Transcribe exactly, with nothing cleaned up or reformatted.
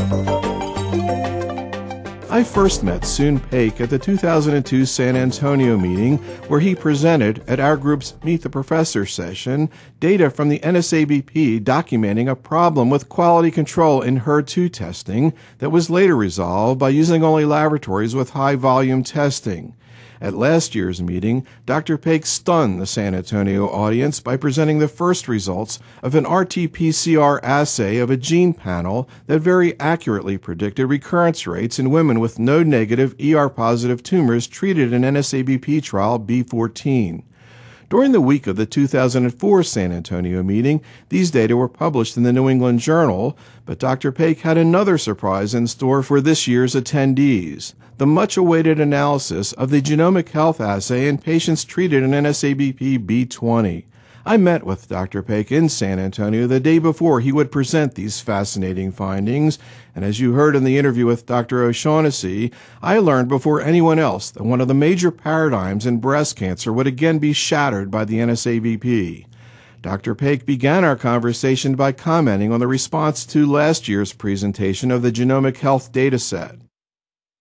I first met Soon Paik at the two thousand two San Antonio meeting, where he presented at our group's Meet the Professor session data from the N S A B P documenting a problem with quality control in H E R two testing that was later resolved by using only laboratories with high-volume testing. At last year's meeting, Doctor Paik stunned the San Antonio audience by presenting the first results of an R T P C R assay of a gene panel that very accurately predicted recurrence rates in women with node-negative E R-positive tumors treated in N S A B P trial B fourteen. During the week of the two thousand four San Antonio meeting, these data were published in the New England Journal, but Doctor Paik had another surprise in store for this year's attendees: the much-awaited analysis of the genomic health assay in patients treated in N S A B P B twenty. I met with Doctor Paik in San Antonio the day before he would present these fascinating findings, and as you heard in the interview with Doctor O'Shaughnessy, I learned before anyone else that one of the major paradigms in breast cancer would again be shattered by the N S A B P. Doctor Paik began our conversation by commenting on the response to last year's presentation of the genomic health data set.